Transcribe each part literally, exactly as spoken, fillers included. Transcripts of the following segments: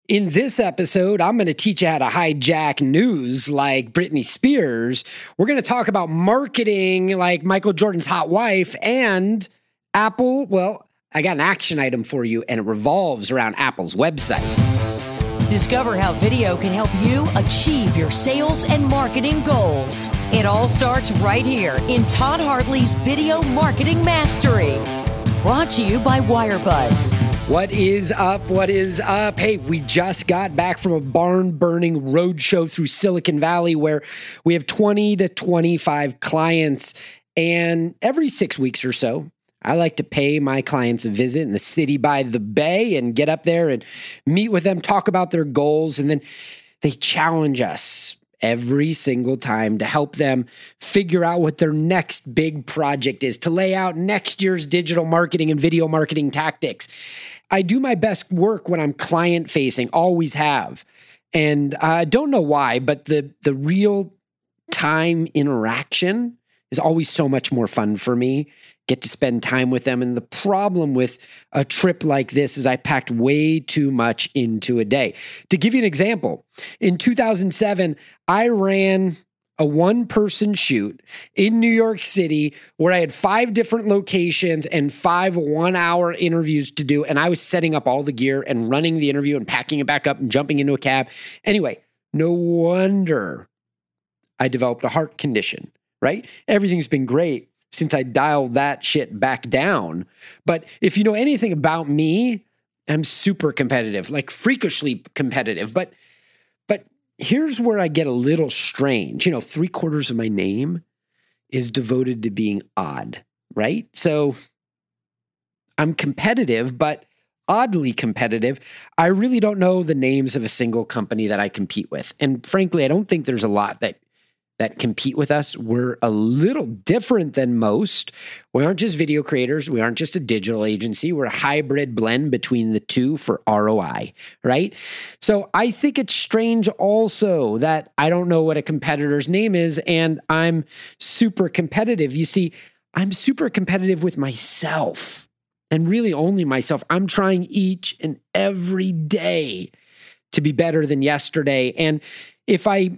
In this episode, I'm going to teach you how to hijack news like Britney Spears. We're going to talk about marketing like Michael Jordan's hot wife and Apple. Well, I got an action item for you, and it revolves around Apple's website. Discover how video can help you achieve your sales and marketing goals. It all starts right here in Todd Hartley's Video Marketing Mastery. Brought to you by Wirebuzz. What is up? What is up? Hey, we just got back from a barn-burning roadshow through Silicon Valley where we have twenty to twenty-five clients, and every six weeks or so, I like to pay my clients a visit in the city by the bay and get up there and meet with them, talk about their goals, and then they challenge us every single time to help them figure out what their next big project is, to lay out next year's digital marketing and video marketing tactics. I do my best work when I'm client facing, always have. And I don't know why, but the the real time interaction is always so much more fun for me. Get to spend time with them. And the problem with a trip like this is I packed way too much into a day. To give you an example, in two thousand seven, I ran a one-person shoot in New York City where I had five different locations and five one-hour interviews to do. And I was setting up all the gear and running the interview and packing it back up and jumping into a cab. Anyway, no wonder I developed a heart condition, right? Everything's been great since I dialed that shit back down. But if you know anything about me, I'm super competitive, like freakishly competitive. But but here's where I get a little strange. You know, three quarters of my name is devoted to being odd, right? So I'm competitive, but oddly competitive. I really don't know the names of a single company that I compete with. And frankly, I don't think there's a lot that that compete with us. We're a little different than most. We aren't just video creators. We aren't just a digital agency. We're a hybrid blend between the two for R O I, right? So I think it's strange also that I don't know what a competitor's name is and I'm super competitive. You see, I'm super competitive with myself and really only myself. I'm trying each and every day to be better than yesterday. And if I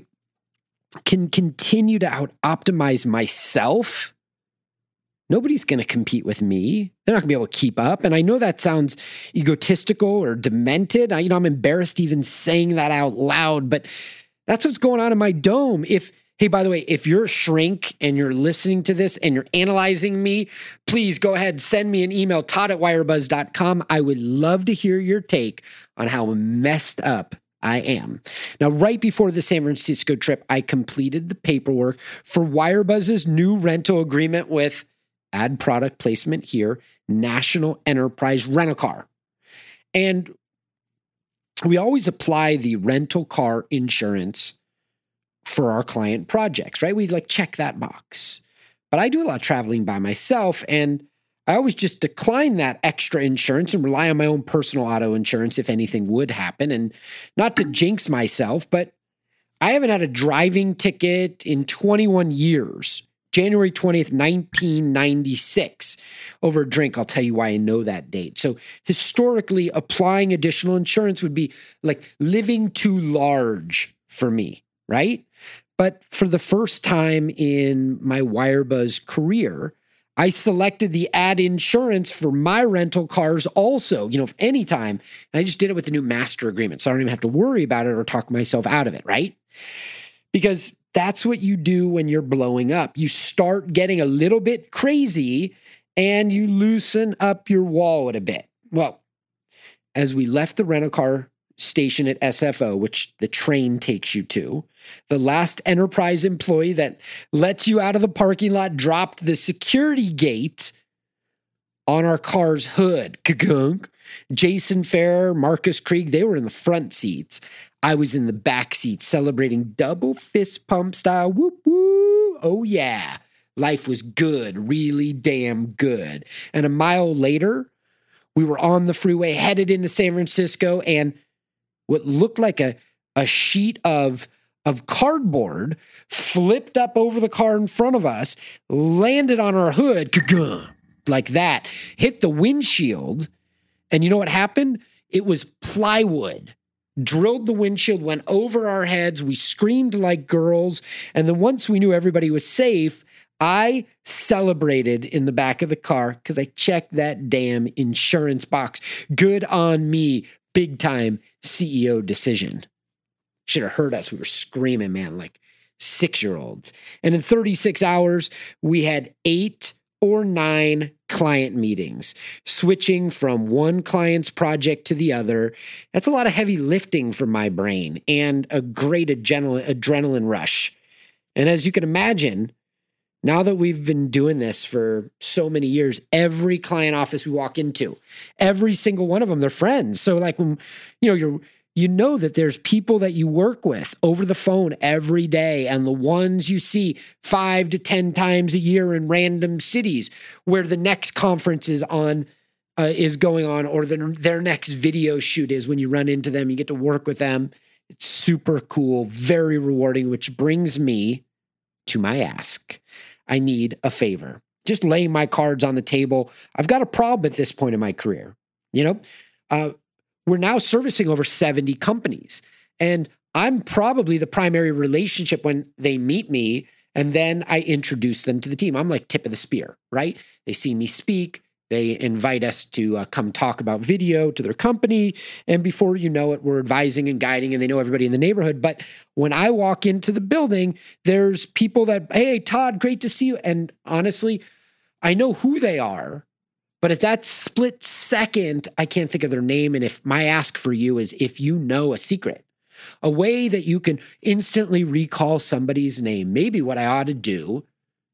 can continue to out-optimize myself, nobody's going to compete with me. They're not going to be able to keep up. And I know that sounds egotistical or demented. I, you know, I'm embarrassed even saying that out loud, but that's what's going on in my dome. If, hey, by the way, if you're a shrink and you're listening to this and you're analyzing me, please go ahead, send me an email, Todd at wirebuzz dot com. I would love to hear your take on how messed up I am. Now, right before the San Francisco trip, I completed the paperwork for Wirebuzz's new rental agreement with, add product placement here, National Enterprise Rent-A-Car. And we always apply the rental car insurance for our client projects, right? We like check that box. But I do a lot of traveling by myself, and I always just decline that extra insurance and rely on my own personal auto insurance if anything would happen. And not to jinx myself, but I haven't had a driving ticket in twenty-one years, January twentieth, nineteen ninety-six, over a drink. I'll tell you why I know that date. So historically, applying additional insurance would be like living too large for me, right? But for the first time in my Wirebuzz career, I selected the add insurance for my rental cars also, you know, anytime. And I just did it with the new master agreement. So I don't even have to worry about it or talk myself out of it, right? Because that's what you do when you're blowing up. You start getting a little bit crazy and you loosen up your wallet a bit. Well, as we left the rental car station at S F O, which the train takes you to, the last enterprise employee that lets you out of the parking lot dropped the security gate on our car's hood. Ka-gunk. Jason Fair, Marcus Krieg, they were in the front seats. I was in the back seat celebrating double fist pump style. Whoop, whoop. Oh, yeah. Life was good, really damn good. And a mile later, we were on the freeway headed into San Francisco, and what looked like a, a sheet of, of cardboard flipped up over the car in front of us, landed on our hood, like that, hit the windshield. And you know what happened? It was plywood. drilled the windshield, went over our heads. We screamed like girls. And then once we knew everybody was safe, I celebrated in the back of the car because I checked that damn insurance box. Good on me. Big time C E O decision. Should have heard us. We were screaming, man, like six-year-olds. And in thirty-six hours, we had eight or nine client meetings, switching from one client's project to the other. That's a lot of heavy lifting for my brain and a great adrenal- adrenaline rush. And as you can imagine, now that we've been doing this for so many years, every client office we walk into, every single one of them, they're friends. So like when, you know, you're, you know that there's people that you work with over the phone every day, and the ones you see five to ten times a year in random cities where the next conference is on, uh, is going on, or the, their next video shoot is. When you run into them, you get to work with them. It's super cool, very rewarding, which brings me to my ask. I need a favor. Just laying my cards on the table. I've got a problem at this point in my career. You know, uh, we're now servicing over seventy companies, and I'm probably the primary relationship when they meet me, and then I introduce them to the team. I'm like tip of the spear, right? They see me speak. They invite us to uh, come talk about video to their company. And before you know it, we're advising and guiding, and they know everybody in the neighborhood. But when I walk into the building, there's people that, hey, Todd, great to see you. And honestly, I know who they are. But at that split second, I can't think of their name. And if my ask for you is if you know a secret, a way that you can instantly recall somebody's name, maybe what I ought to do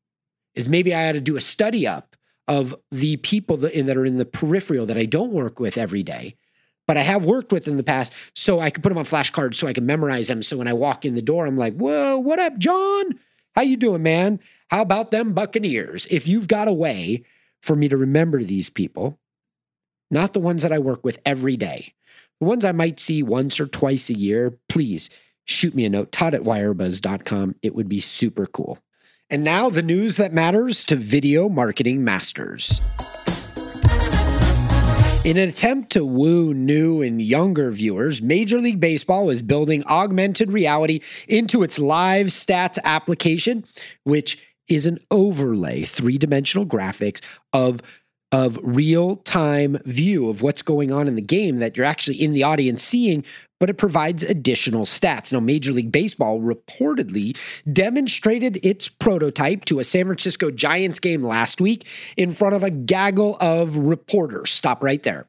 is maybe I ought to do a study up of the people that, in, that are in the peripheral that I don't work with every day, but I have worked with in the past, so I can put them on flashcards so I can memorize them. So when I walk in the door, I'm like, whoa, what up, John? How you doing, man? How about them Buccaneers? If you've got a way for me to remember these people, not the ones that I work with every day, the ones I might see once or twice a year, please shoot me a note, Todd at wirebuzz dot com. It would be super cool. And now the news that matters to video marketing masters. In an attempt to woo new and younger viewers, Major League Baseball is building augmented reality into its live stats application, which is an overlay, three-dimensional graphics of, of real-time view of what's going on in the game that you're actually in the audience seeing, but it provides additional stats. Now, Major League Baseball reportedly demonstrated its prototype to a San Francisco Giants game last week in front of a gaggle of reporters. Stop right there.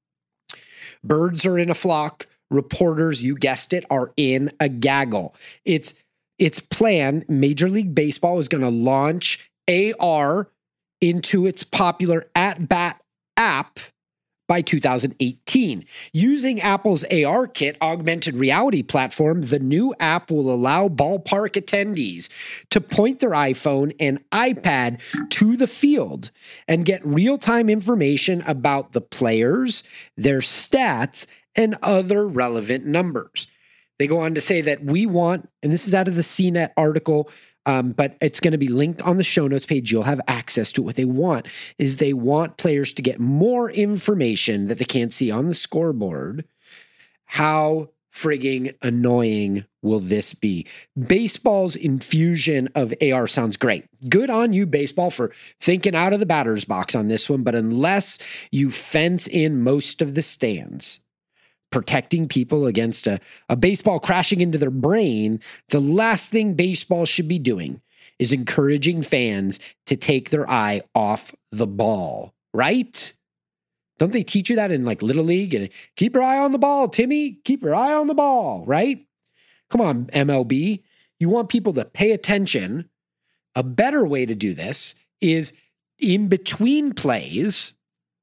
Birds are in a flock. Reporters, you guessed it, are in a gaggle. It's Its plan, Major League Baseball is going to launch A R into its popular At-Bat app by two thousand eighteen. Using Apple's A R Kit augmented reality platform, the new app will allow ballpark attendees to point their iPhone and iPad to the field and get real-time information about the players, their stats, and other relevant numbers. They go on to say that we want, and this is out of the C net article, um, but it's going to be linked on the show notes page. You'll have access to it. What they want is they want players to get more information that they can't see on the scoreboard. How frigging annoying will this be? Baseball's infusion of A R sounds great. Good on you, baseball, for thinking out of the batter's box on this one. But unless you fence in most of the stands, protecting people against a, a baseball crashing into their brain, the last thing baseball should be doing is encouraging fans to take their eye off the ball, right? Don't they teach you that in like Little League? And keep your eye on the ball, Timmy. Keep your eye on the ball, right? Come on, M L B. You want people to pay attention. A better way to do this is in between plays,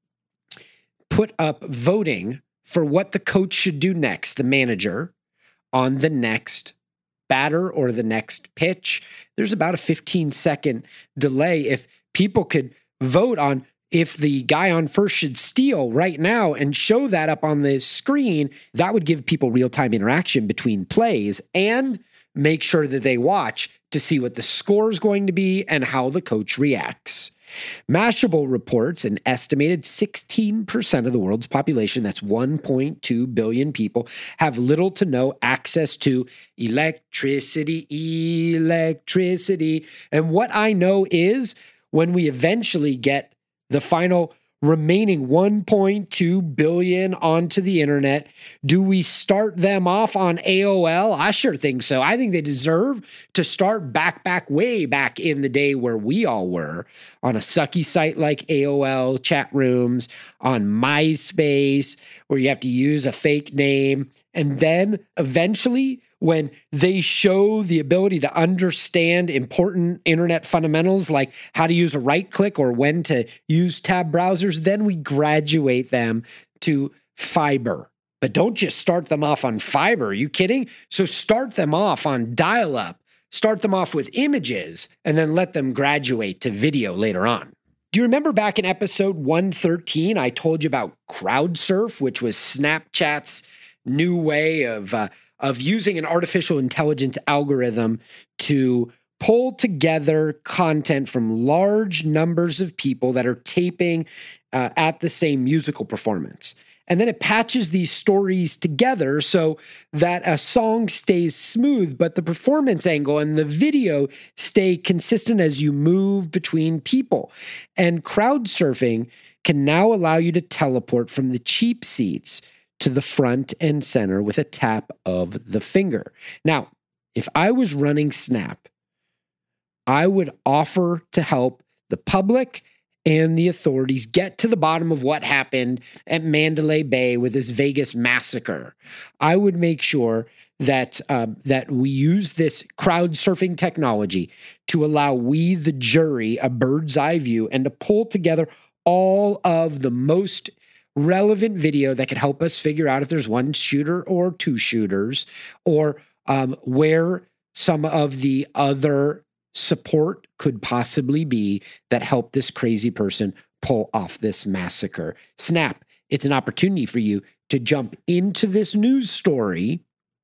put up voting for what the coach should do next, the manager, on the next batter or the next pitch. There's about a fifteen second delay. If people could vote on if the guy on first should steal right now and show that up on the screen, that would give people real-time interaction between plays and make sure that they watch to see what the score is going to be and how the coach reacts. Mashable reports an estimated sixteen percent of the world's population, that's one point two billion people, have little to no access to electricity, electricity. And what I know is when we eventually get the final remaining one point two billion onto the internet, do we start them off on A O L? I sure think so. I think they deserve to start back, back, way back in the day where we all were, on a sucky site like A O L, chat rooms, on MySpace, where you have to use a fake name. And then eventually, when they show the ability to understand important internet fundamentals like how to use a right click or when to use tab browsers, then we graduate them to fiber. But don't just start them off on fiber. Are you kidding? So start them off on dial-up, start them off with images, and then let them graduate to video later on. Do you remember back in episode one thirteen, I told you about CrowdSurf, which was Snapchat's new way of uh, of using an artificial intelligence algorithm to pull together content from large numbers of people that are taping uh, at the same musical performance. And then it patches these stories together so that a song stays smooth, but the performance angle and the video stay consistent as you move between people. And crowdsurfing can now allow you to teleport from the cheap seats to the front and center with a tap of the finger. Now, if I was running Snap, I would offer to help the public and the authorities get to the bottom of what happened at Mandalay Bay with this Vegas massacre. I would make sure that um, that we use this crowdsurfing technology to allow we, the jury, a bird's eye view and to pull together all of the most relevant video that could help us figure out if there's one shooter or two shooters, or um, where some of the other support could possibly be that help this crazy person pull off this massacre. Snap, it's an opportunity for you to jump into this news story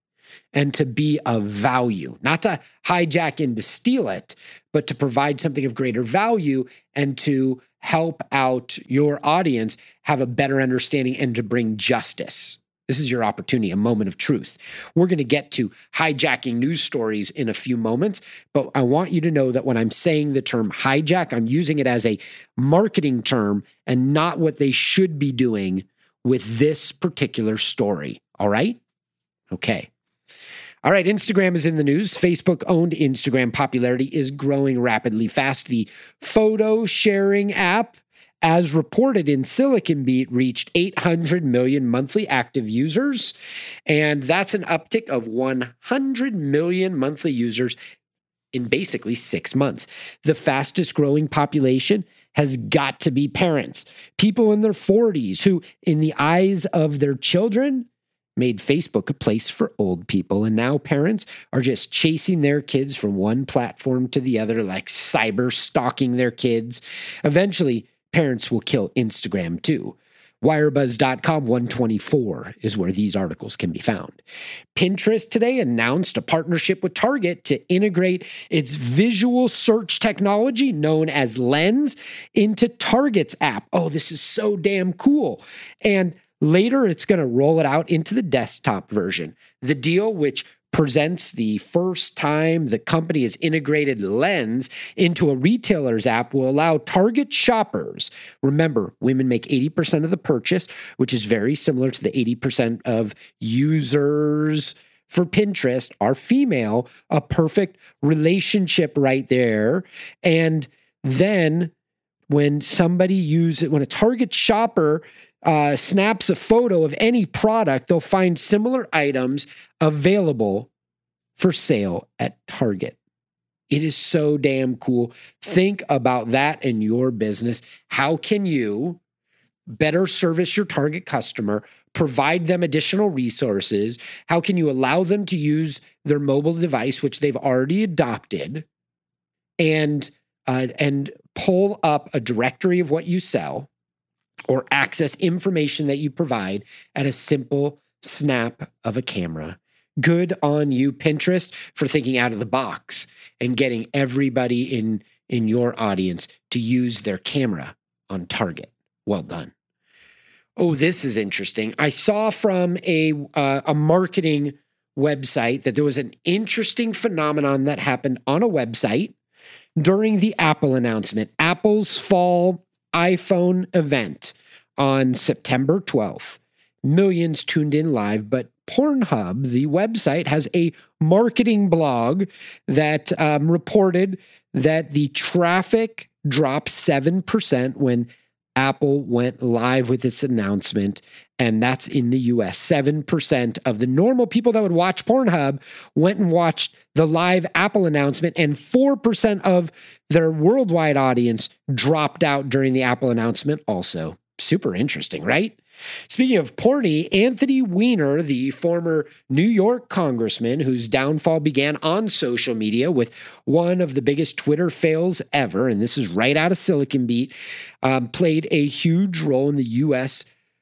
and to be of value, not to hijack and to steal it, but to provide something of greater value and to help out your audience have a better understanding and to bring justice. This is your opportunity, a moment of truth. We're going to get to hijacking news stories in a few moments, but I want you to know that when I'm saying the term hijack, I'm using it as a marketing term and not what they should be doing with this particular story. All right? Okay. All right, Instagram is in the news. Facebook-owned Instagram popularity is growing rapidly fast. The photo sharing app, as reported in Silicon Beat, reached eight hundred million monthly active users, and that's an uptick of one hundred million monthly users in basically six months. The fastest growing population has got to be parents, people in their forties who, in the eyes of their children, made Facebook a place for old people. And now parents are just chasing their kids from one platform to the other, like cyber stalking their kids. Eventually, parents will kill Instagram too. Wirebuzz dot com one twenty-four is where these articles can be found. Pinterest today announced a partnership with Target to integrate its visual search technology known as Lens into Target's app. Oh, this is so damn cool. And later, it's going to roll it out into the desktop version. The deal, which presents the first time the company has integrated Lens into a retailer's app, will allow Target shoppers, remember, women make eighty percent of the purchase, which is very similar to the eighty percent of users for Pinterest are female, a perfect relationship right there. And then when somebody uses, when a Target shopper Uh, snaps a photo of any product, they'll find similar items available for sale at Target. It is so damn cool. Think about that in your business. How can you better service your target customer, provide them additional resources? How can you allow them to use their mobile device, which they've already adopted, and uh, and pull up a directory of what you sell, or access information that you provide at a simple snap of a camera? Good on you, Pinterest, for thinking out of the box and getting everybody in, in your audience to to use their camera on target. Well done. Oh, this is interesting. I saw from a uh, a marketing website that there was an interesting phenomenon that happened on a website during the Apple announcement, Apple's fall iPhone event on September twelfth. Millions tuned in live, but Pornhub, the website, has a marketing blog that um, reported that the traffic dropped seven percent when Apple went live with its announcement, and that's in the U S. seven percent of the normal people that would watch Pornhub went and watched the live Apple announcement, and four percent of their worldwide audience dropped out during the Apple announcement also. Super interesting, right? Speaking of porny, Anthony Weiner, the former New York congressman whose downfall began on social media with one of the biggest Twitter fails ever, and this is right out of Silicon Beat, um, played a huge role in the U S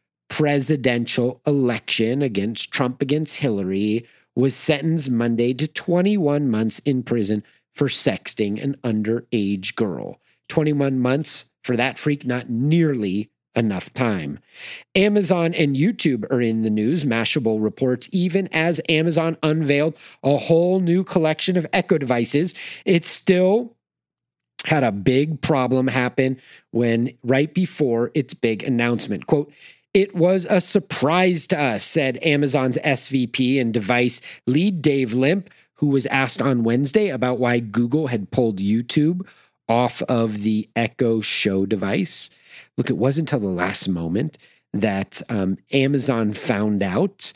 presidential election against Trump against Hillary, was sentenced Monday to twenty-one months in prison for sexting an underage girl. twenty-one months for that freak, not nearly enough time. Amazon and YouTube are in the news, Mashable reports, even as Amazon unveiled a whole new collection of Echo devices. It still had a big problem happen when right before its big announcement. Quote, "It was a surprise to us," said Amazon's S V P and device lead Dave Limp, who was asked on Wednesday about why Google had pulled YouTube off of the Echo Show device. Look, it wasn't until the last moment that um, Amazon found out.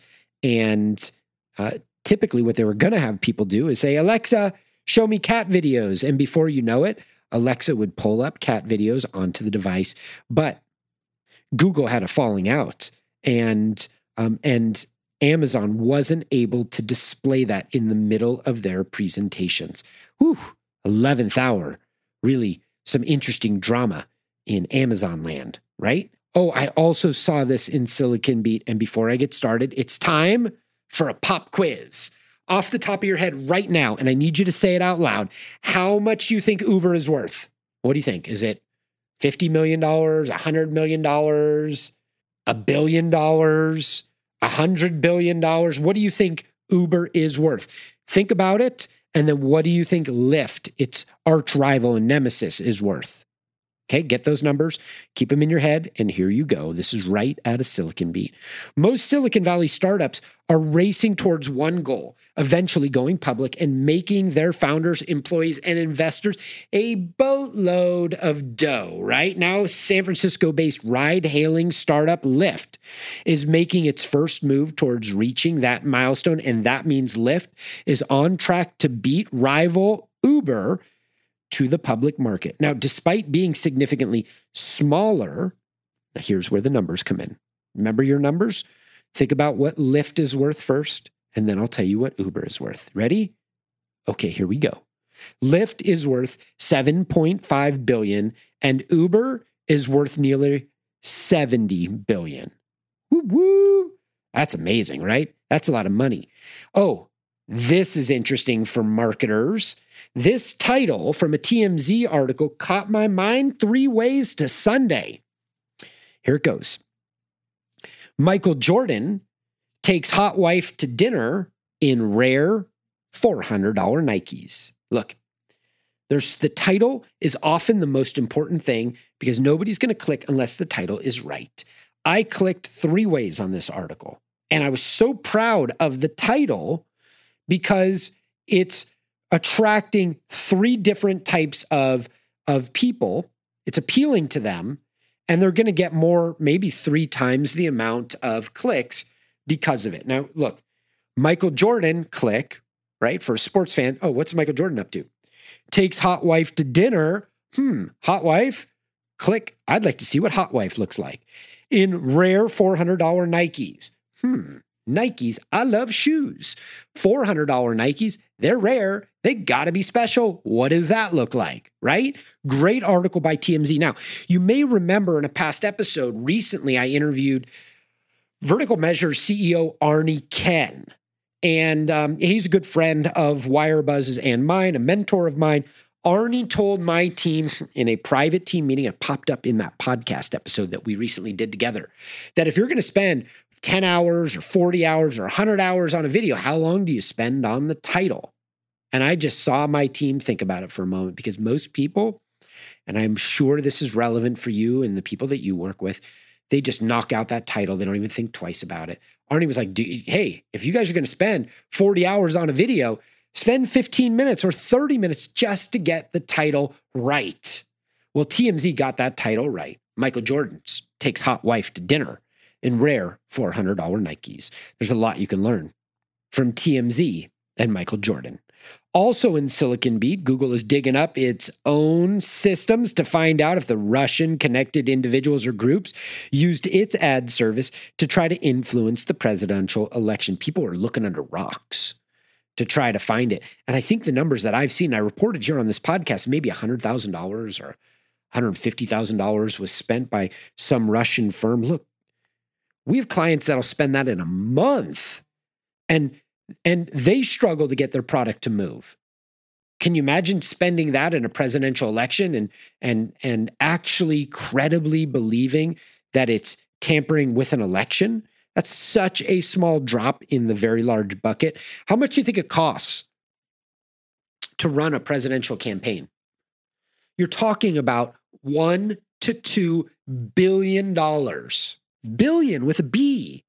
And uh, typically what they were going to have people do is say, "Alexa, show me cat videos." And before you know it, Alexa would pull up cat videos onto the device. But Google had a falling out, and um, and Amazon wasn't able to display that in the middle of their presentations. Whew, eleventh hour. Really some interesting drama in Amazon land, right? Oh, I also saw this in Silicon Beat. And before I get started, it's time for a pop quiz. Off the top of your head right now, and I need you to say it out loud, how much do you think Uber is worth? What do you think? Is it fifty million dollars, one hundred million dollars, a billion dollars, one hundred billion dollars? What do you think Uber is worth? Think about it. And then what do you think Lyft, its arch rival and nemesis, is worth? Okay, get those numbers, keep them in your head, and here you go. This is right out of Silicon Beat. Most Silicon Valley startups are racing towards one goal, eventually going public and making their founders, employees, and investors a boatload of dough, right? Now, San Francisco-based ride-hailing startup Lyft is making its first move towards reaching that milestone, and that means Lyft is on track to beat rival Uber to the public market. Now, despite being significantly smaller, here's where the numbers come in. Remember your numbers? Think about what Lyft is worth first, and then I'll tell you what Uber is worth. Ready? Okay, here we go. Lyft is worth seven point five billion dollars, and Uber is worth nearly seventy billion dollars. Woo woo! That's amazing, right? That's a lot of money. Oh, this is interesting for marketers. This title from a T M Z article caught my mind. Three ways to Sunday. Here it goes. Michael Jordan takes hot wife to dinner in rare four hundred dollars Nikes. Look, there's the title is often the most important thing because nobody's going to click unless the title is right. I clicked three ways on this article, and I was so proud of the title because it's attracting three different types of, of people. It's appealing to them, and they're going to get more, maybe three times the amount of clicks because of it. Now, look, Michael Jordan, click, right? For a sports fan, oh, what's Michael Jordan up to? Takes hot wife to dinner. Hmm, hot wife, click. I'd like to see what hot wife looks like. In rare four hundred dollars Nikes. Hmm, Nikes, I love shoes. four hundred dollars Nikes, they're rare. They got to be special. What does that look like, right? Great article by T M Z. Now, you may remember in a past episode, recently I interviewed Vertical Measures C E O Arnie Ken. And um, he's a good friend of Wirebuzz's and mine, a mentor of mine. Arnie told my team in a private team meeting, it popped up in that podcast episode that we recently did together, that if you're going to spend ten hours or forty hours or one hundred hours on a video, how long do you spend on the title? And I just saw my team think about it for a moment, because most people, and I'm sure this is relevant for you and the people that you work with, they just knock out that title. They don't even think twice about it. Arnie was like, hey, if you guys are going to spend forty hours on a video, spend fifteen minutes or thirty minutes just to get the title right. Well, T M Z got that title right. Michael Jordan's takes hot wife to dinner in rare four hundred dollars Nikes. There's a lot you can learn from T M Z and Michael Jordan. Also in Silicon Beat, Google is digging up its own systems to find out if the Russian-connected individuals or groups used its ad service to try to influence the presidential election. People are looking under rocks to try to find it. And I think the numbers that I've seen, I reported here on this podcast, maybe one hundred thousand dollars or one hundred fifty thousand dollars was spent by some Russian firm. Look, we have clients that'll spend that in a month, and and they struggle to get their product to move. Can you imagine spending that in a presidential election and and and actually credibly believing that it's tampering with an election? That's such a small drop in the very large bucket. How much do you think it costs to run a presidential campaign? You're talking about one to two billion dollars. Billion with a B.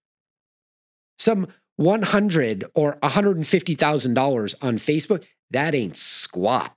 Some one hundred or one hundred fifty thousand dollars on Facebook, that ain't squat,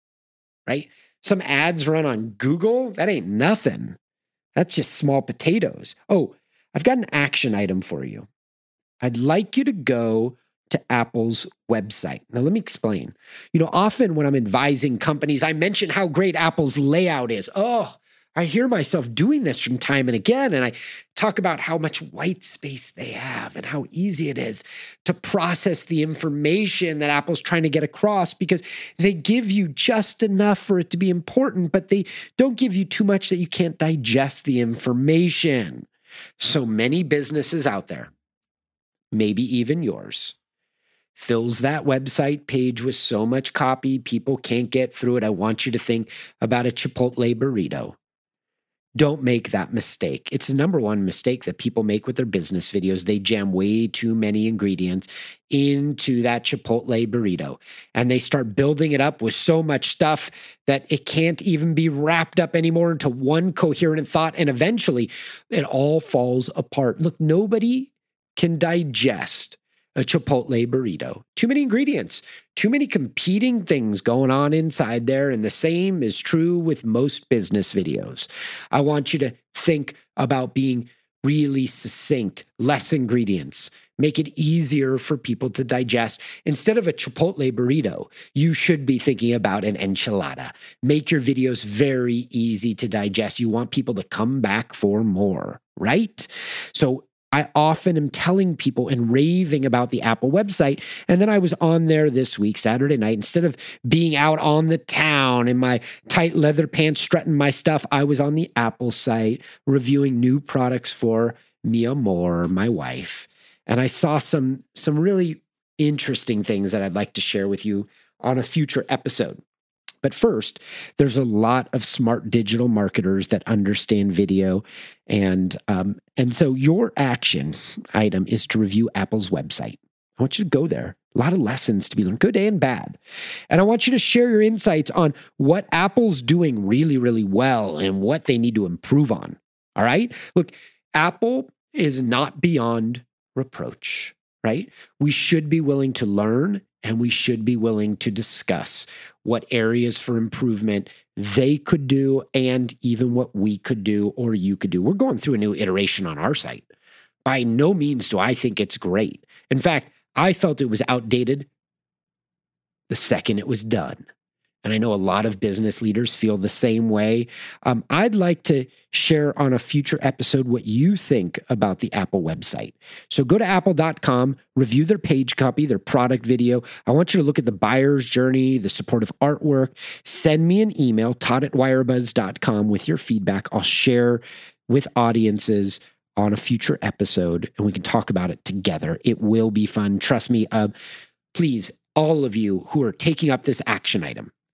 right? Some ads run on Google, that ain't nothing. That's just small potatoes. Oh, I've got an action item for you. I'd like you to go to Apple's website. Now, let me explain. You know, often when I'm advising companies, I mention how great Apple's layout is. Oh, I hear myself doing this from time and again, and I talk about how much white space they have and how easy it is to process the information that Apple's trying to get across, because they give you just enough for it to be important, but they don't give you too much that you can't digest the information. So many businesses out there, maybe even yours, fills that website page with so much copy, people can't get through it. I want you to think about a Chipotle burrito. Don't make that mistake. It's the number one mistake that people make with their business videos. They jam way too many ingredients into that Chipotle burrito, and they start building it up with so much stuff that it can't even be wrapped up anymore into one coherent thought, and eventually it all falls apart. Look, nobody can digest a Chipotle burrito. Too many ingredients, too many competing things going on inside there. And the same is true with most business videos. I want you to think about being really succinct, less ingredients, make it easier for people to digest. Instead of a Chipotle burrito, you should be thinking about an enchilada. Make your videos very easy to digest. You want people to come back for more, right? So I often am telling people and raving about the Apple website. And then I was on there this week, Saturday night. Instead of being out on the town in my tight leather pants, strutting my stuff, I was on the Apple site reviewing new products for Mia Moore, my wife. And I saw some, some really interesting things that I'd like to share with you on a future episode. But first, there's a lot of smart digital marketers that understand video. And, um, and so your action item is to review Apple's website. I want you to go there. A lot of lessons to be learned, good and bad. And I want you to share your insights on what Apple's doing really, really well and what they need to improve on. All right? Look, Apple is not beyond reproach, right? We should be willing to learn, and we should be willing to discuss what areas for improvement they could do and even what we could do or you could do. We're going through a new iteration on our site. By no means do I think it's great. In fact, I felt it was outdated the second it was done. And I know a lot of business leaders feel the same way. Um, I'd like to share on a future episode what you think about the Apple website. So go to apple dot com, review their page copy, their product video. I want you to look at the buyer's journey, the supportive artwork. Send me an email, todd at wirebuzz dot com, with your feedback. I'll share with audiences on a future episode, and we can talk about it together. It will be fun. Trust me. Uh, please, all of you who are taking up this action item,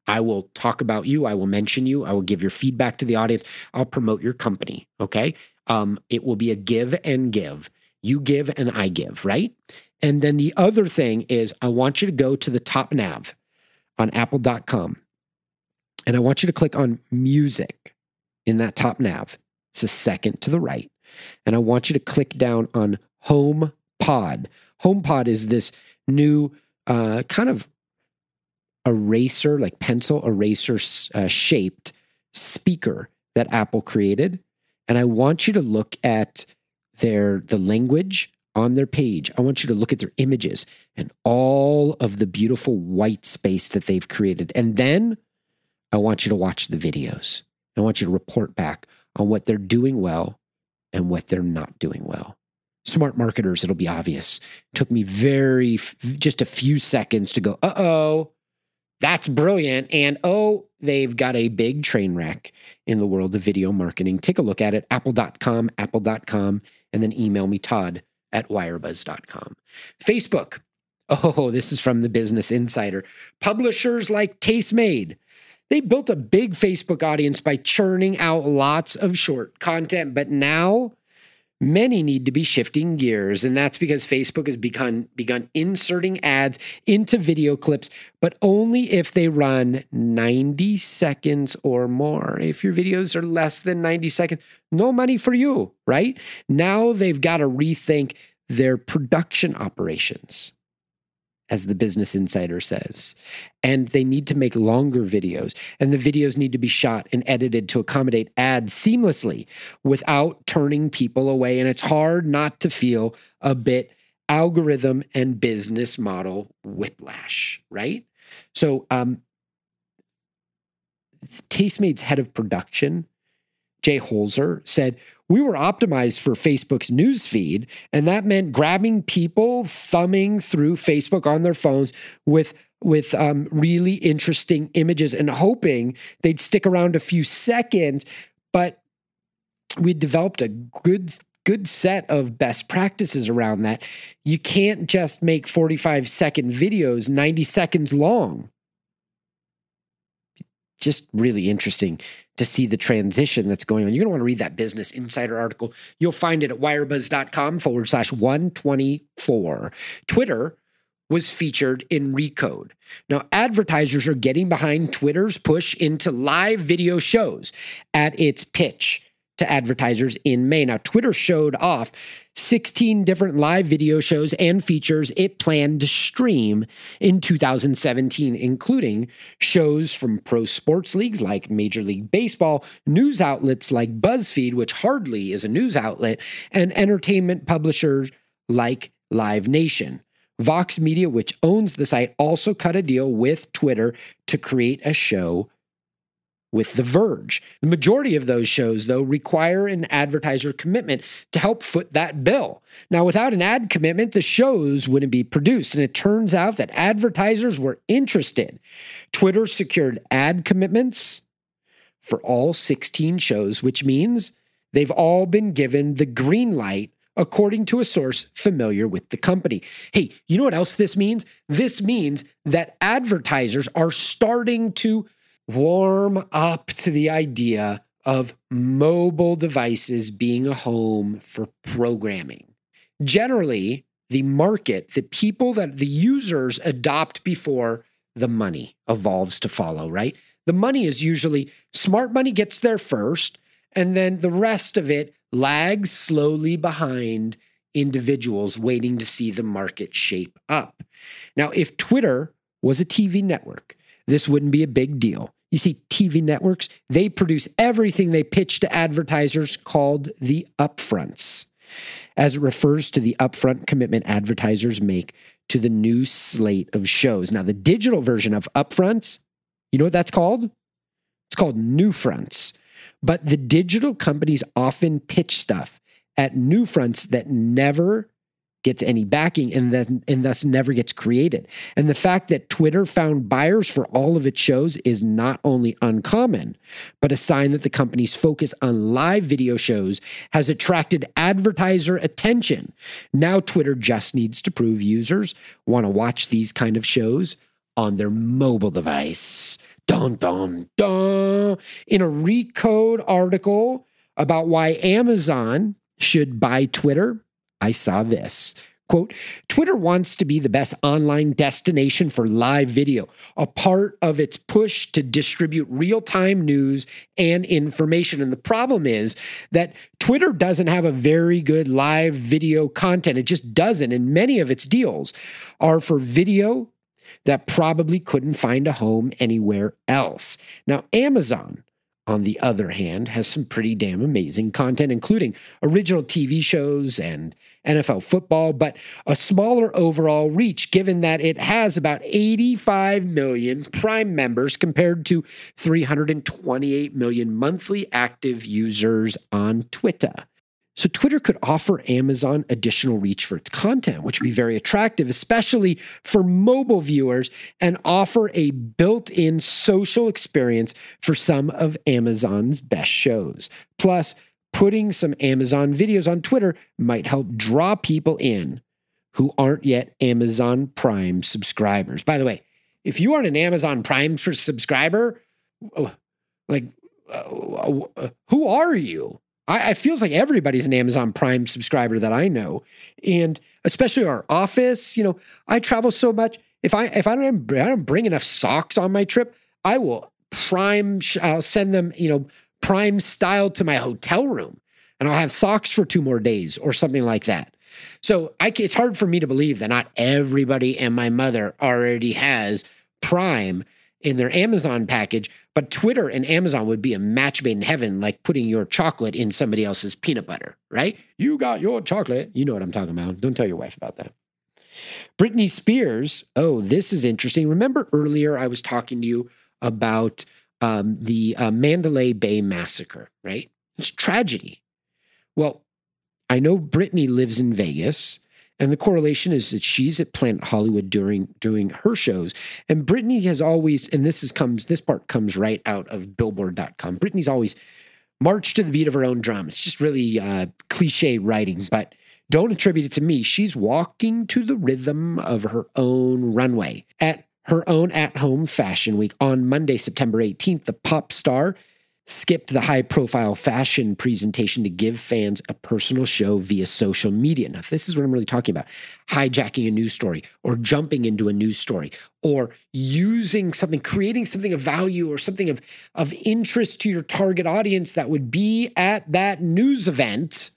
I will talk about you. I will mention you. I will give your feedback to the audience. I'll promote your company. Okay. Um, it will be a give and give. You give and I give, right? And then the other thing is I want you to go to the top nav on apple dot com. And I want you to click on music in that top nav. It's the second to the right. And I want you to click down on HomePod. HomePod is this new uh, kind of eraser, like pencil eraser uh, shaped speaker that Apple created. And I want you to look at their the language on their page. I want you to look at their images and all of the beautiful white space that they've created. And then I want you to watch the videos. I want you to report back on what they're doing well and what they're not doing well. Smart marketers, it'll be obvious. It took me very, just a few seconds to go, uh-oh, that's brilliant. And oh, they've got a big train wreck in the world of video marketing. Take a look at it, apple dot com, apple dot com, and then email me, Todd at wirebuzz dot com. Facebook. Oh, this is from the Business Insider. Publishers like Tastemade. They built a big Facebook audience by churning out lots of short content, but now many need to be shifting gears, and that's because Facebook has begun, begun inserting ads into video clips, but only if they run ninety seconds or more. If your videos are less than ninety seconds, no money for you, right? Now they've got to rethink their production operations, as the Business Insider says. And they need to make longer videos. And the videos need to be shot and edited to accommodate ads seamlessly without turning people away. And it's hard not to feel a bit algorithm and business model whiplash, right? So um, Tastemade's head of production, Jay Holzer, said, we were optimized for Facebook's news feed, and that meant grabbing people thumbing through Facebook on their phones with, with um, really interesting images and hoping they'd stick around a few seconds, but we developed a good good set of best practices around that. You can't just make forty-five second videos ninety seconds long. Just really interesting to see the transition that's going on. You're going to want to read that Business Insider article. You'll find it at wirebuzz.com forward slash 124. Twitter was featured in Recode. Now, advertisers are getting behind Twitter's push into live video shows at its pitch to advertisers in May. Now, Twitter showed off sixteen different live video shows and features it planned to stream in two thousand seventeen, including shows from pro sports leagues like Major League Baseball, news outlets like BuzzFeed, which hardly is a news outlet, and entertainment publishers like Live Nation. Vox Media, which owns the site, also cut a deal with Twitter to create a show with The Verge. The majority of those shows, though, require an advertiser commitment to help foot that bill. Now, without an ad commitment, the shows wouldn't be produced, and it turns out that advertisers were interested. Twitter secured ad commitments for all sixteen shows, which means they've all been given the green light, according to a source familiar with the company. Hey, you know what else this means? This means that advertisers are starting to warm up to the idea of mobile devices being a home for programming. Generally, the market, the people that the users adopt before the money evolves to follow, right? The money is usually, smart money gets there first, and then the rest of it lags slowly behind individuals waiting to see the market shape up. Now, if Twitter was a T V network, this wouldn't be a big deal. You see, T V networks, they produce everything they pitch to advertisers called the upfronts, as it refers to the upfront commitment advertisers make to the new slate of shows. Now, the digital version of upfronts, you know what that's called? It's called NewFronts. But the digital companies often pitch stuff at NewFronts that never gets any backing and then and thus never gets created. And the fact that Twitter found buyers for all of its shows is not only uncommon, but a sign that the company's focus on live video shows has attracted advertiser attention. Now Twitter just needs to prove users want to watch these kind of shows on their mobile device. Dun, dun, dun. In a Recode article about why Amazon should buy Twitter, I saw this. Quote, Twitter wants to be the best online destination for live video, a part of its push to distribute real-time news and information. And the problem is that Twitter doesn't have a very good live video content. It just doesn't. And many of its deals are for video that probably couldn't find a home anywhere else. Now, Amazon, on the other hand, has some pretty damn amazing content, including original T V shows and N F L football, but a smaller overall reach, given that it has about eighty-five million Prime members compared to three hundred twenty-eight million monthly active users on Twitter. So Twitter could offer Amazon additional reach for its content, which would be very attractive, especially for mobile viewers, and offer a built-in social experience for some of Amazon's best shows. Plus, putting some Amazon videos on Twitter might help draw people in who aren't yet Amazon Prime subscribers. By the way, if you aren't an Amazon Prime subscriber, like, uh, who are you? I, I feels like everybody's an Amazon Prime subscriber that I know, and especially our office. You know, I travel so much. If I if I don't I don't bring enough socks on my trip, I will Prime. I'll send them, you know, Prime style to my hotel room, and I'll have socks for two more days or something like that. So I, it's hard for me to believe that not everybody and my mother already has Prime in their Amazon package, but Twitter and Amazon would be a match made in heaven, like putting your chocolate in somebody else's peanut butter, right? You got your chocolate. You know what I'm talking about. Don't tell your wife about that. Britney Spears. Oh, this is interesting. Remember earlier I was talking to you about um, the uh, Mandalay Bay massacre, right? It's tragedy. Well, I know Britney lives in Vegas, and the correlation is that she's at Planet Hollywood during doing her shows. And Britney has always, and this is comes this part comes right out of Billboard dot com. Britney's always marched to the beat of her own drum. It's just really uh, cliche writing, but don't attribute it to me. She's walking to the rhythm of her own runway at her own at-home fashion week. On Monday, September eighteenth, the pop star skipped the high-profile fashion presentation to give fans a personal show via social media. Now, this is what I'm really talking about. Hijacking a news story or jumping into a news story or using something, creating something of value or something of, of interest to your target audience that would be at that news event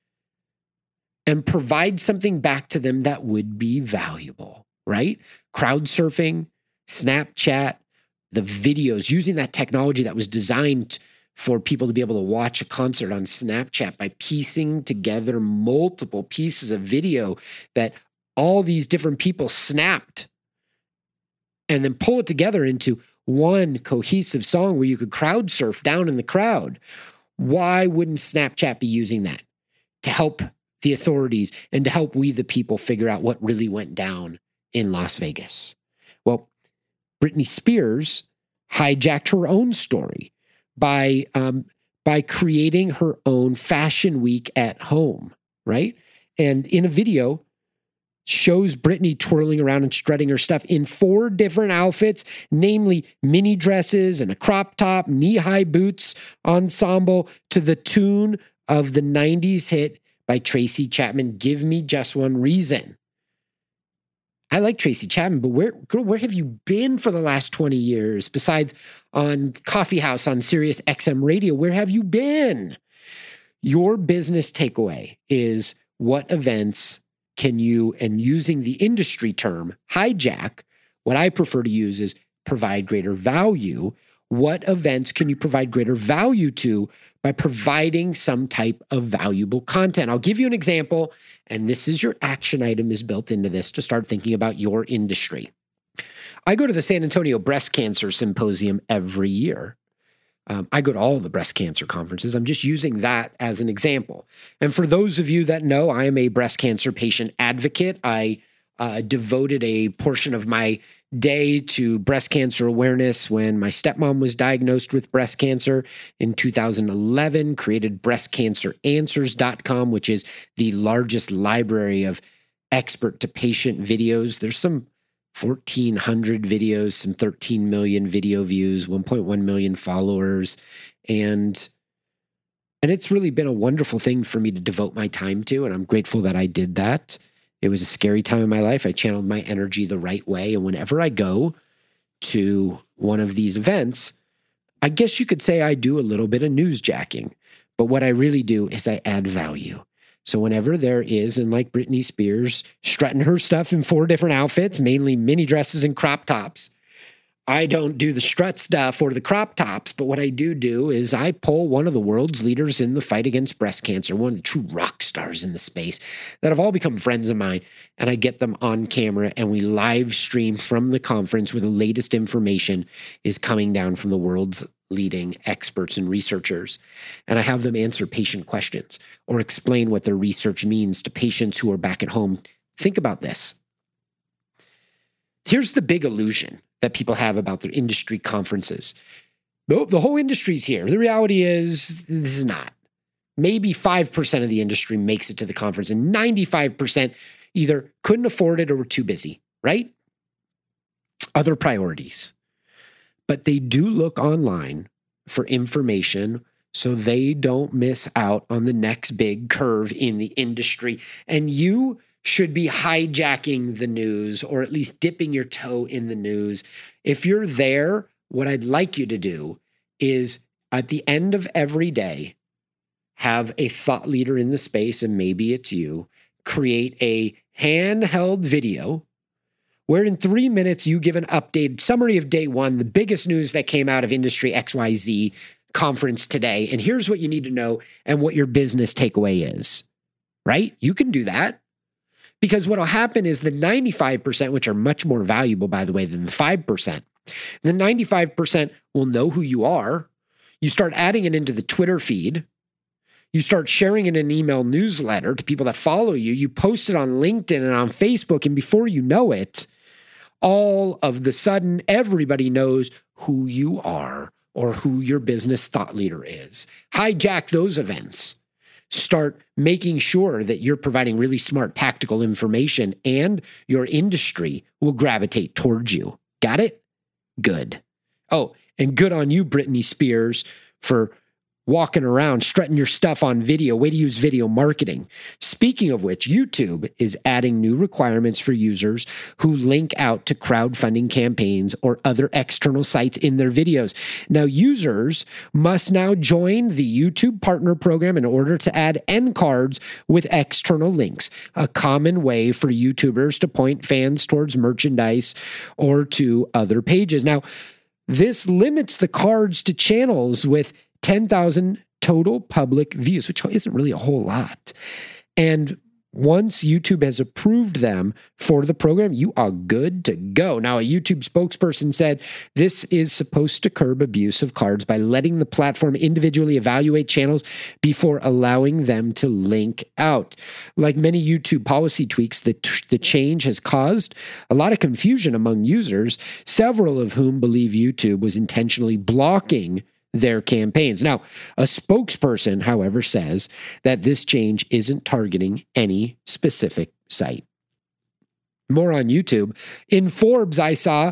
and provide something back to them that would be valuable, right? Crowd surfing, Snapchat, the videos, using that technology that was designed for people to be able to watch a concert on Snapchat by piecing together multiple pieces of video that all these different people snapped and then pull it together into one cohesive song where you could crowd surf down in the crowd. Why wouldn't Snapchat be using that to help the authorities and to help we the people figure out what really went down in Las Vegas? Well, Britney Spears hijacked her own story by um, by creating her own fashion week at home, right? And in a video, shows Britney twirling around and strutting her stuff in four different outfits, namely mini dresses and a crop top, knee-high boots ensemble to the tune of the nineties hit by Tracy Chapman, Give Me Just One Reason. I like Tracy Chapman, but where, girl, where have you been for the last twenty years? Besides on Coffee House on Sirius X M Radio, where have you been? Your business takeaway is what events can you, and using the industry term, hijack, what I prefer to use is provide greater value. What events can you provide greater value to by providing some type of valuable content? I'll give you an example, and this is your action item is built into this to start thinking about your industry. I go to the San Antonio Breast Cancer Symposium every year. Um, I go to all the breast cancer conferences. I'm just using that as an example. And for those of you that know, I am a breast cancer patient advocate. I uh, devoted a portion of my day to breast cancer awareness when my stepmom was diagnosed with breast cancer in two thousand eleven, created breast cancer answers dot com, which is the largest library of expert to patient videos. There's some fourteen hundred videos, some thirteen million video views, one point one million followers. And, and it's really been a wonderful thing for me to devote my time to. And I'm grateful that I did that. It was a scary time in my life. I channeled my energy the right way. And whenever I go to one of these events, I guess you could say I do a little bit of newsjacking. But what I really do is I add value. So whenever there is, and like Britney Spears strutting her stuff in four different outfits, mainly mini dresses and crop tops, I don't do the strut stuff or the crop tops, but what I do do is I pull one of the world's leaders in the fight against breast cancer, one of the true rock stars in the space that have all become friends of mine, and I get them on camera and we live stream from the conference where the latest information is coming down from the world's leading experts and researchers. And I have them answer patient questions or explain what their research means to patients who are back at home. Think about this. Here's the big illusion that people have about their industry conferences. No, the whole industry's here. The reality is this is not. Maybe five percent of the industry makes it to the conference and ninety-five percent either couldn't afford it or were too busy, right? Other priorities. But they do look online for information so they don't miss out on the next big curve in the industry. And you should be hijacking the news or at least dipping your toe in the news. If you're there, what I'd like you to do is at the end of every day, have a thought leader in the space, and maybe it's you, create a handheld video where in three minutes you give an updated summary of day one, the biggest news that came out of Industry X Y Z conference today. And here's what you need to know and what your business takeaway is, right? You can do that. Because what will happen is the ninety-five percent, which are much more valuable, by the way, than the five percent, the ninety-five percent will know who you are. You start adding it into the Twitter feed. You start sharing it in an email newsletter to people that follow you. You post it on LinkedIn and on Facebook. And before you know it, all of the sudden, everybody knows who you are or who your business thought leader is. Hijack those events. Start making sure that you're providing really smart tactical information and your industry will gravitate towards you. Got it? Good. Oh, and good on you, Britney Spears, for walking around, strutting your stuff on video. Way to use video marketing. Speaking of which, YouTube is adding new requirements for users who link out to crowdfunding campaigns or other external sites in their videos. Now, users must now join the YouTube Partner Program in order to add end cards with external links, a common way for YouTubers to point fans towards merchandise or to other pages. Now, this limits the cards to channels with ten thousand total public views, which isn't really a whole lot. And once YouTube has approved them for the program, you are good to go. Now, a YouTube spokesperson said this is supposed to curb abuse of cards by letting the platform individually evaluate channels before allowing them to link out. Like many YouTube policy tweaks, the, the change has caused a lot of confusion among users, several of whom believe YouTube was intentionally blocking their campaigns. Now, a spokesperson, however, says that this change isn't targeting any specific site. More on YouTube. In Forbes, I saw,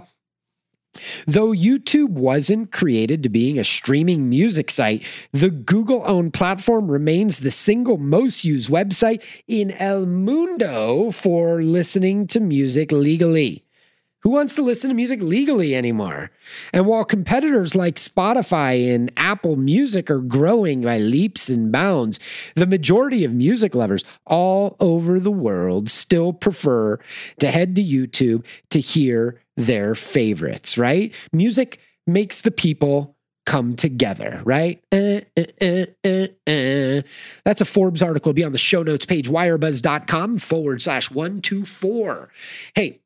though YouTube wasn't created to being a streaming music site, the Google-owned platform remains the single most used website in El Mundo for listening to music legally. Who wants to listen to music legally anymore? And while competitors like Spotify and Apple Music are growing by leaps and bounds, the majority of music lovers all over the world still prefer to head to YouTube to hear their favorites, right? Music makes the people come together, right? Uh, uh, uh, uh, uh. That's a Forbes article. It'll be on the show notes page, wirebuzz.com forward slash 124. Hey,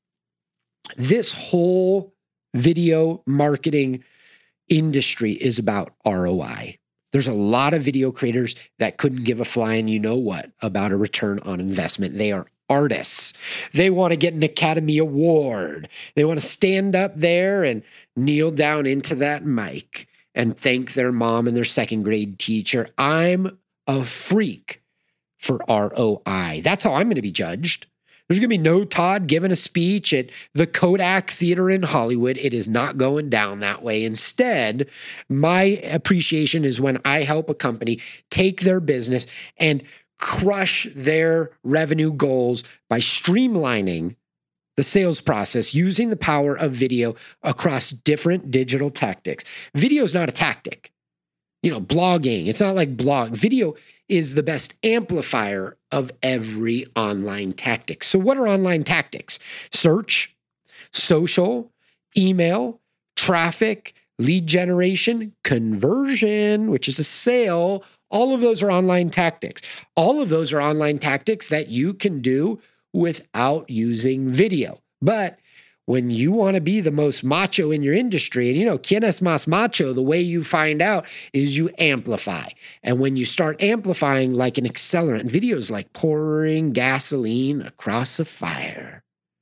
this whole video marketing industry is about R O I. There's a lot of video creators that couldn't give a flying you know what about a return on investment. They are artists. They want to get an Academy Award. They want to stand up there and kneel down into that mic and thank their mom and their second grade teacher. I'm a freak for R O I. That's how I'm going to be judged. There's going to be no Todd giving a speech at the Kodak Theater in Hollywood. It is not going down that way. Instead, my appreciation is when I help a company take their business and crush their revenue goals by streamlining the sales process using the power of video across different digital tactics. Video is not a tactic. You know, blogging, it's not like blog. Video is the best amplifier of every online tactic. So what are online tactics? Search, social, email, traffic, lead generation, conversion, which is a sale. All of those are online tactics. All of those are online tactics that you can do without using video. But when you want to be the most macho in your industry, and you know, ¿quién es más macho? The way you find out is you amplify. And when you start amplifying like an accelerant, video is like pouring gasoline across a fire.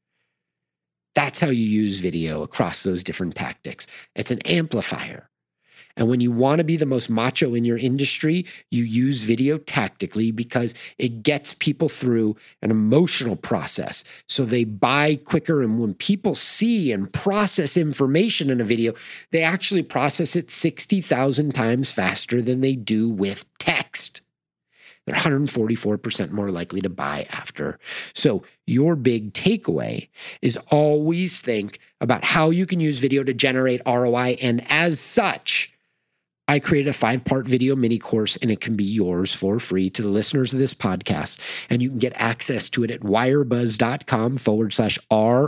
That's how you use video across those different tactics. It's an amplifier. And when you want to be the most macho in your industry, you use video tactically because it gets people through an emotional process. So they buy quicker. And when people see and process information in a video, they actually process it sixty thousand times faster than they do with text. They're one hundred forty-four percent more likely to buy after. So your big takeaway is always think about how you can use video to generate R O I. And as such, I created a five-part video mini course, and it can be yours for free to the listeners of this podcast. And you can get access to it at wirebuzz.com forward slash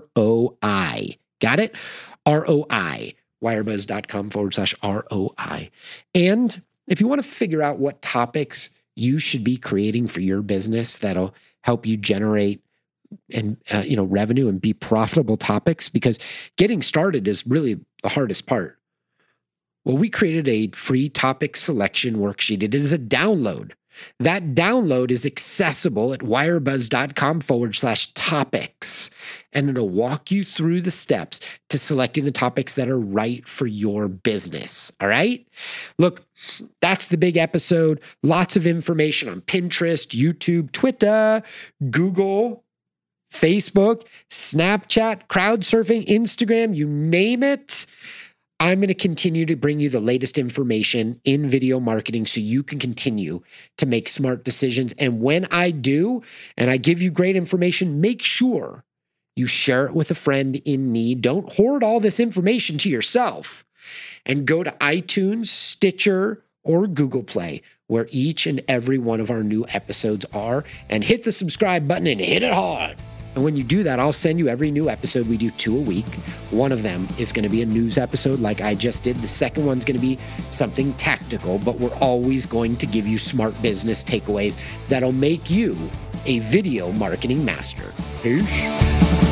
ROI. Got it? R O I. Wirebuzz.com forward slash R O I. And if you want to figure out what topics you should be creating for your business that'll help you generate and uh, you know revenue and be profitable topics, because getting started is really the hardest part. Well, we created a free topic selection worksheet. It is a download. That download is accessible at wirebuzz.com forward slash topics. And it'll walk you through the steps to selecting the topics that are right for your business. All right? Look, that's the big episode. Lots of information on Pinterest, YouTube, Twitter, Google, Facebook, Snapchat, crowd surfing, Instagram, you name it. I'm going to continue to bring you the latest information in video marketing so you can continue to make smart decisions. And when I do, and I give you great information, make sure you share it with a friend in need. Don't hoard all this information to yourself. And go to iTunes, Stitcher, or Google Play, where each and every one of our new episodes are, and hit the subscribe button and hit it hard. And when you do that, I'll send you every new episode. We do two a week. One of them is going to be a news episode like I just did. The second one's going to be something tactical, but we're always going to give you smart business takeaways that'll make you a video marketing master. Peace.